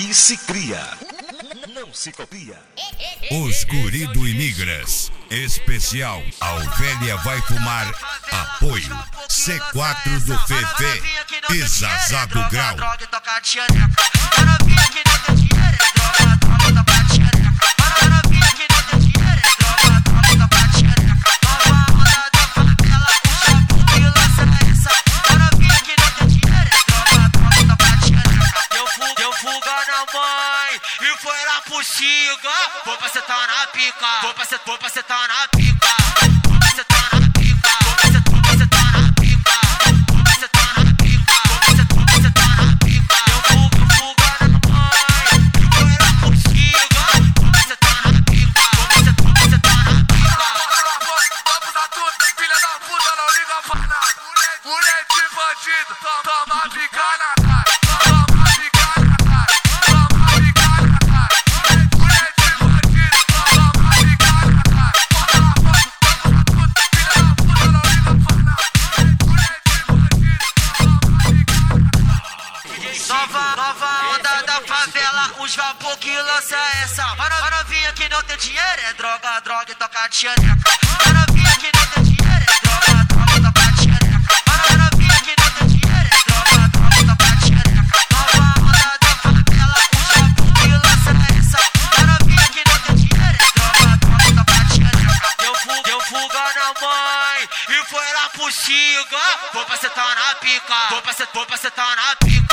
aqui se cria, não se copia. Os guri do Imigras. Especial, a Ovelha vai fumar. Apoio, C4 do Fefe e Zazá do Grau. E foi lá pro Chiga, vou pra sentar na pica, vou pra sentar na pica, vou pra sentar na pica, vou pra sentar na pica, vou pra sentar na pica, vou pra sentar na pica. Eu fuga na mãe, e foi lá pro Chiga, vou pra sentar na pica, vou pra sentar na pica. Vamos a tudo, filha da puta, não liga pra nada. Moleque bandido, toma pica na cara. Nova onda da favela, os vapor que lança essa. A novinha que não tem dinheiro é droga, droga e toca de xereca. A novinha que não tem dinheiro é droga, droga e toca de xereca. A novinha que não tem dinheiro é droga, droga e toca de xereca. Nova onda da favela, os vapor que lança essa. A novinha que não tem dinheiro é droga, droga e toca de xereca. Deu fuga na mãe e foi lá pro Chiga. Vou pra sentar na pica, vou pra sentar na pica.